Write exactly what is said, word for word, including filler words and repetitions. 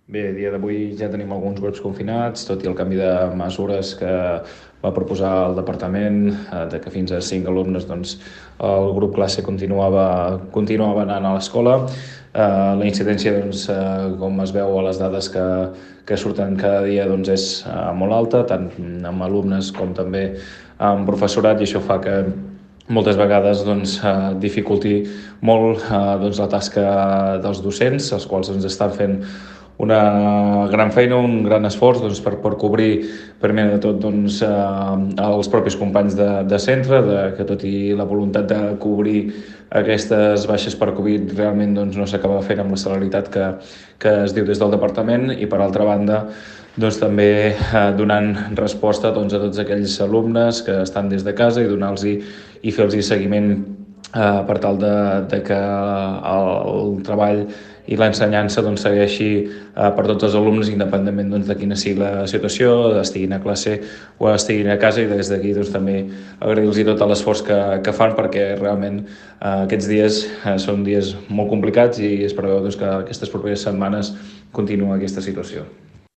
Bé, a dia d'avui ja tenim alguns grups confinats, tot i el canvi de mesures que va proposar el departament, eh, de que fins a cinc alumnes doncs, el grup classe continuava, continuava anant a l'escola. Eh, la incidència, doncs, eh, com es veu a les dades que, que surten cada dia, doncs, és eh, molt alta, tant amb alumnes com també amb professorat, i això fa que moltes vegades doncs, eh, dificulti molt eh, doncs, la tasca dels docents, els quals doncs, estan fent una gran feina, un gran esforç doncs, per, per cobrir, primer de tot, doncs, eh, els propis companys de, de centre, de, que tot i la voluntat de cobrir aquestes baixes per Covid realment doncs, no s'acaba fent amb la celeritat que, que es diu des del departament, i per altra banda doncs, també eh, donant resposta doncs, a tots aquells alumnes que estan des de casa i donar-los i fer-los seguiment eh, per tal de, de que el, el treball i l'ensenyança doncs, segueixi eh, per tots els alumnes, independentment doncs, de quina sigui la situació, estiguin a classe o estiguin a casa, i des d'aquí doncs, també agrair-los tot l'esforç que, que fan, perquè realment eh, aquests dies eh, són dies molt complicats i es preveu doncs, que aquestes properes setmanes continua aquesta situació.